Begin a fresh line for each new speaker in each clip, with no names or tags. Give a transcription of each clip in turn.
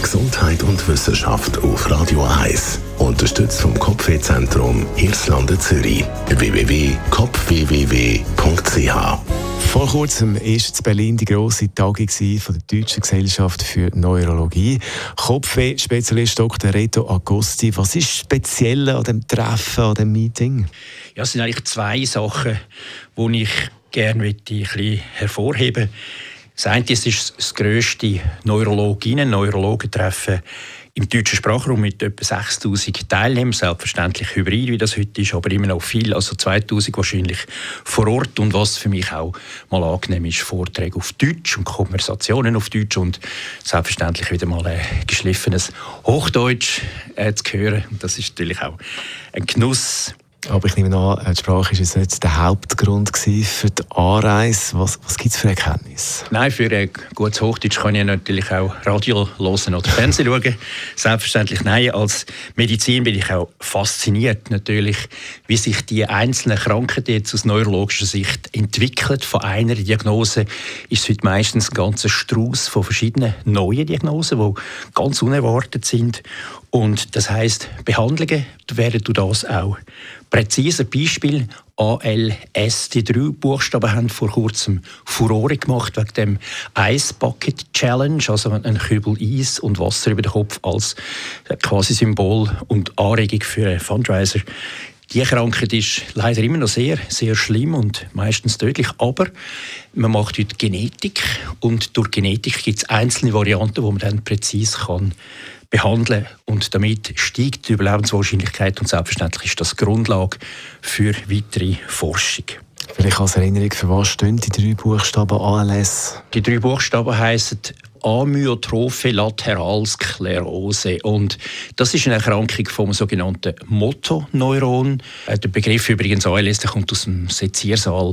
Gesundheit und Wissenschaft auf Radio 1. Unterstützt vom Kopfwehzentrum Irlande Zürich. www.kopfwww.ch.
Vor kurzem war in Berlin die grosse Tagung von der Deutschen Gesellschaft für Neurologie. Kopfweh-Spezialist Dr. Reto Agosti, was ist speziell an dem Treffen, an dem Meeting?
Ja, es sind eigentlich zwei Sachen, die ich gerne ein bisschen hervorheben möchte. Das eine ist das grösste Neurologen-Treffen im deutschen Sprachraum mit etwa 6000 Teilnehmern, selbstverständlich hybrid, wie das heute ist, aber immer noch viel, also 2000 wahrscheinlich vor Ort. Und was für mich auch mal angenehm ist, Vorträge auf Deutsch und Konversationen auf Deutsch und selbstverständlich wieder mal geschliffenes Hochdeutsch zu hören. Und das ist natürlich auch ein Genuss.
Aber ich nehme an, die Sprache war jetzt nicht der Hauptgrund für die Anreise. Was gibt es für Erkenntnisse?
Nein, für ein gutes Hochdeutsch kann ich natürlich auch Radio hören oder Fernsehen schauen. Selbstverständlich nein. Als Medizin bin ich auch fasziniert, natürlich, wie sich die einzelnen Krankheiten jetzt aus neurologischer Sicht entwickeln. Von einer Diagnose ist es heute meistens ein ganzer Strauß von verschiedenen neuen Diagnosen, die ganz unerwartet sind. Und das heisst, Behandlungen werden durch das auch präziser. Beispiel ALS. Die 3 Buchstaben haben vor kurzem Furore gemacht wegen dem Ice Bucket Challenge, also ein Kübel Eis und Wasser über den Kopf als quasi Symbol und Anregung für einen Fundraiser. Die Krankheit ist leider immer noch sehr, sehr schlimm und meistens tödlich, aber man macht heute Genetik und durch Genetik gibt es einzelne Varianten, die man dann präzise behandeln kann. Und damit steigt die Überlebenswahrscheinlichkeit und selbstverständlich ist das Grundlage für weitere Forschung.
Vielleicht als Erinnerung, für was stehen die 3 Buchstaben ALS? Die 3
Buchstaben heissen Amyotrophe Lateralsklerose. Und das ist eine Erkrankung vom sogenannten Motoneuron. Der Begriff übrigens ALS, der kommt aus dem Seziersaal.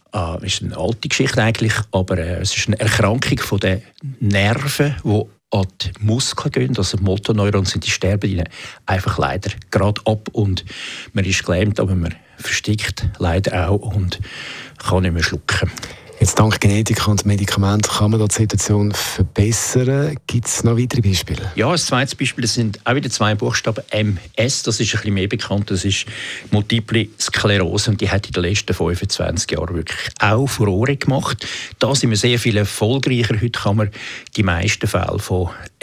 Ist eine alte Geschichte eigentlich, aber es ist eine Erkrankung von den Nerven, die an die Muskeln gehen. Also Motoneuron sind, die sterben ihnen einfach leider gerade ab und man ist gelähmt, aber man verstickt leider auch und kann nicht mehr schlucken.
Jetzt dank Genetik und Medikamenten kann man die Situation verbessern. Gibt es noch weitere Beispiele?
Ja, ein zweites Beispiel, das sind auch wieder 2 Buchstaben MS. Das ist ein bisschen mehr bekannt. Das ist Multiple Sklerose und die hat in den letzten 25 Jahren wirklich auch Furore gemacht. Da sind wir sehr viel erfolgreicher. Heute kann man die meisten Fälle von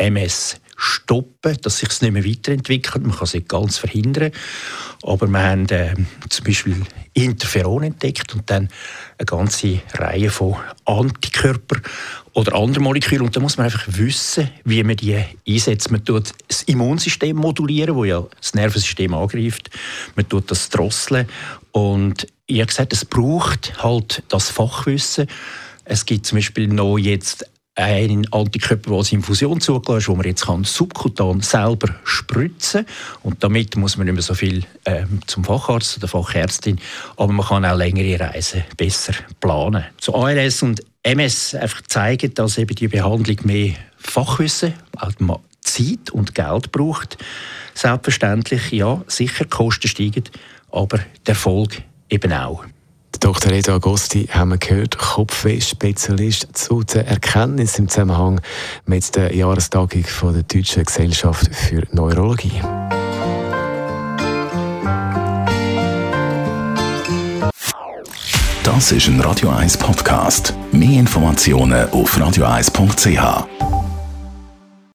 MS stoppen, dass sich es nicht mehr weiterentwickelt. Man kann es nicht ganz verhindern. Aber wir haben zum Beispiel Interferon entdeckt und dann eine ganze Reihe von Antikörpern oder anderen Molekülen. Und da muss man einfach wissen, wie man die einsetzt. Man tut das Immunsystem modulieren, das ja das Nervensystem angreift. Man tut das drosseln. Und ich habe gesagt, es braucht halt das Fachwissen. Es gibt zum Beispiel noch jetzt ein Antikörper, der als Infusion zugelassen ist, wo man jetzt subkutan selber spritzen kann. Und damit muss man nicht mehr so viel zum Facharzt oder Fachärztin, aber man kann auch längere Reisen besser planen. So ALS und MS einfach zeigen, dass eben die Behandlung mehr Fachwissen, auch Zeit und Geld braucht. Selbstverständlich, ja, sicher, die Kosten steigen, aber der Erfolg eben auch.
Dr. Reto Agosti haben wir gehört, Kopfweh-Spezialist zu den Erkenntnissen im Zusammenhang mit der Jahrestagung von der Deutschen Gesellschaft für Neurologie.
Das ist ein Radio 1 Podcast. Mehr Informationen auf radio1.ch.